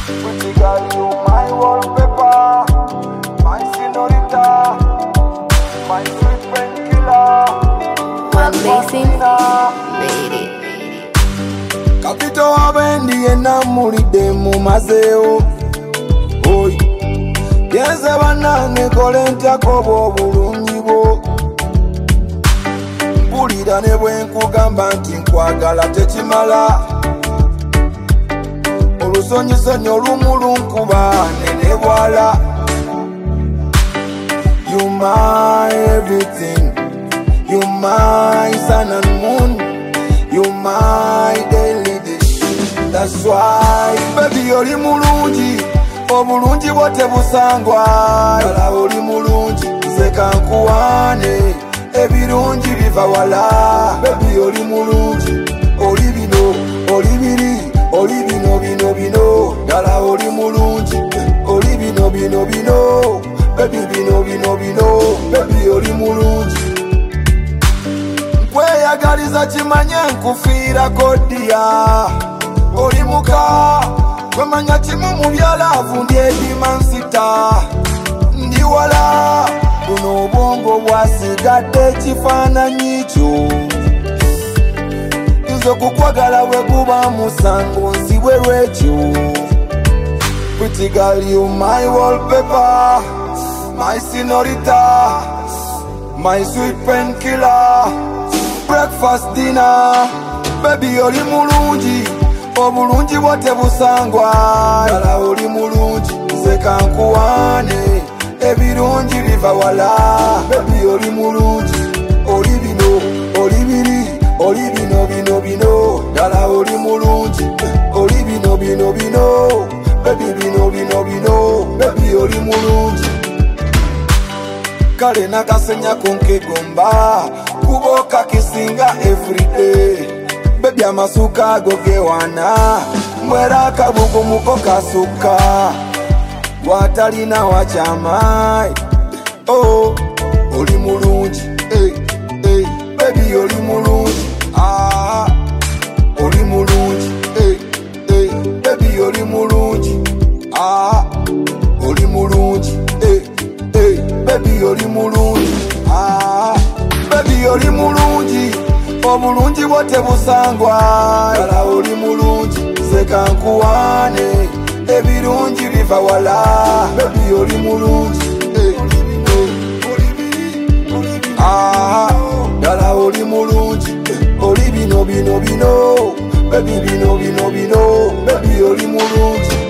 Pretty girl, you my wallpaper, my senorita, my sweet painkiller. Amazing, lady. Kapito abendi enamulide mu mazeo. Oy, yenze banange kole ntyako bw'obulungi bwo. Mpulira ne bwe nkugamba nti nkwagala tekimala. Olusonyisonyi olumu lunkuba nene bwala. You my everything, you my sun and moon, you my daily dish. That's why baby oli mulungi, obulungi bwote busangwa. Dala oli mulungi, nze kankuwane, ebirungi biva wala. Baby oli mulungi, oli bino, oli biri, oli bino bino bino. Dala oli mulungi, oli bino bino bino. Baby bino bino bino, baby oli mulungi. Nkweyagaliza kimanye nkufiirako ddiya. Oli muka, kwemanya kimu mu byalavu ndyedimansita. Ndi wala, buno obwongo bwasigadde ekifaananyi kyo. Nze kukwagala bwe guba musango nzibwe lwekyo. Pretty girl, you my wallpaper, my senorita, my sweet painkiller, breakfast, dinner. Baby oli mulungi, obulungi bwote busangwa. Dala oli mulungi, nze kankuwane, ebirungi biva wala. Baby oli mulungi, oli bino, oli biri, oli bino bino bino. Dala oli mulungi, oli bino bino bino. Baby bino bino bino, baby oli mulungi. Kale nakasenya kunkegomba, kuboka kisinga everyday. Baby amasuka ago gewana, mwera akabugu muko kasuka. Watalina wachamai, oh, oli mulungi, hey, hey. Baby oli mulungi, ah, oli mulungi, hey, hey. Baby oli mulungi, ah, oli mulungi, hey, hey. Baby oli mulungi, ah, baby oli mulungi, obulungi bwote busangwa. Dala oli mulungi, nze kankuwane, ebirungi biva wala. Baby oli mulungi, hey, hey. Ah, dala oli mulungi, oli bino bino bino. Baby bino bino bino, baby oli mulungi.